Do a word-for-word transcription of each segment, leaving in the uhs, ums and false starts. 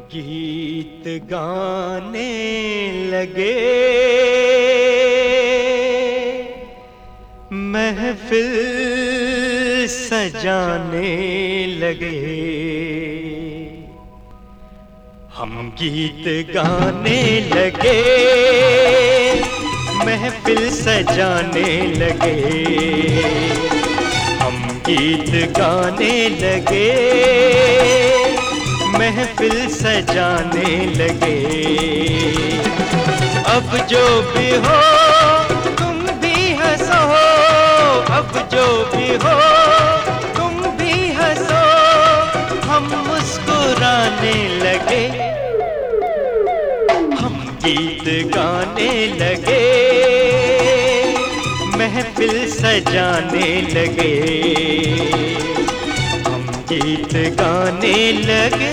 गीत गाने लगे, महफिल सजाने लगे। हम गीत गाने लगे, महफिल सजाने लगे। हम गीत गाने लगे, महफिल सजाने लगे। अब जो भी हो तुम भी हंसो, अब जो भी हो तुम भी हंसो। हम मुस्कुराने लगे, हम गीत गाने लगे, महफिल सजाने लगे। हम गीत गाने लगे।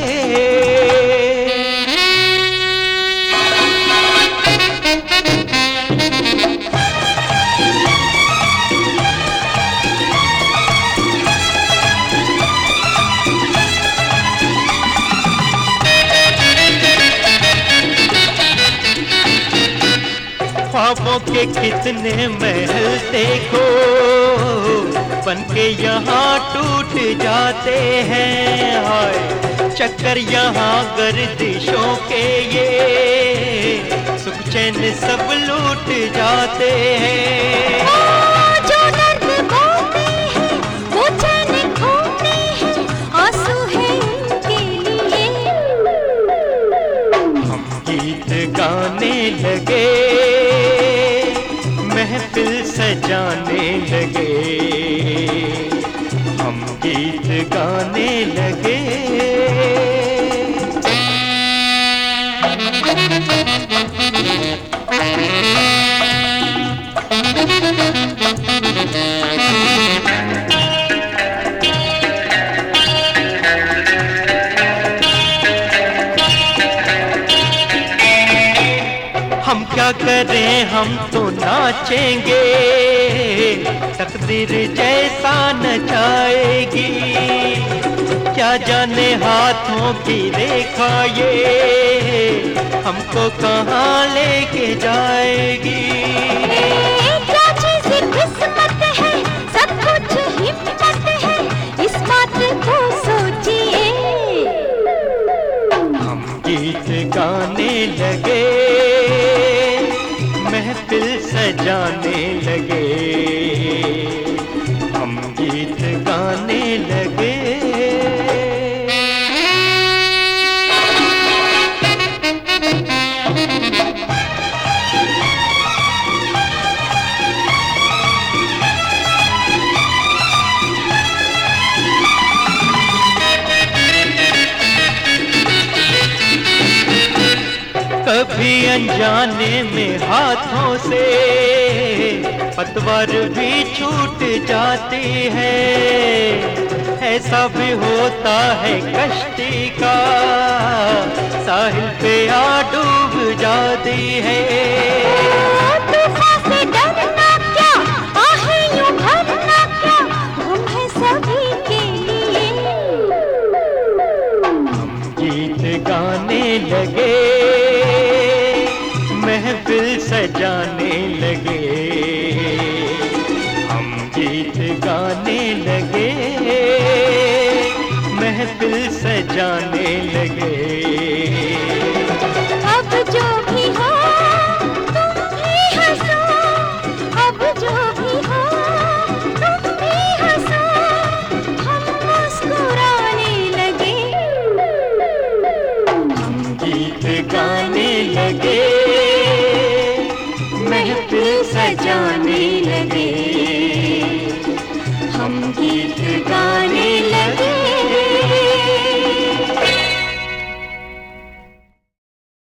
ख्वाबों के कितने महल देखो, बनके यहाँ टूट जाते हैं। हाय चक्कर यहाँ गर्दिशों के, ये सुख चैन सब लूट जाते हैं। जो दर्द खोते हैं वो चैन खोते हैं, आंसू है उनके लिए। हम गीत गाने लगे, महफिल सजाने लगे। हम गीत गाने लगे। हम क्या करें, हम तो नाचेंगे, तकदीर जैसा नचाएगी। क्या जाने हाथों की रेखा ये हमको कहाँ लेके जाएगी। क्या चीज़ किस्मत है, सब कुछ हिम्मत है, इस बात को सोचिए। हम गीत गाने लगे, महफिल सजाने लगे। हम गीत गाने लगे। कभी अनजाने में हाथों से पतवार भी छूट जाती है। ऐसा भी होता है कश्ती का, साहिल पे आ डूब जाती है। तूफान से डरना क्या, आहें यूं भरना क्या, हम हैं सभी के लिए। हम गीत गाने लगे, महफिल सजाने लगे। हम गीत गाने लगे, महफिल सजाने लगे। अब जो भी हो तुम भी हंसो, अब जो भी हो तुम भी हंसो। हम मुस्कुराने लगे, हम गीत गाने लगे, महफिल सजाने लगे। हम गीत गा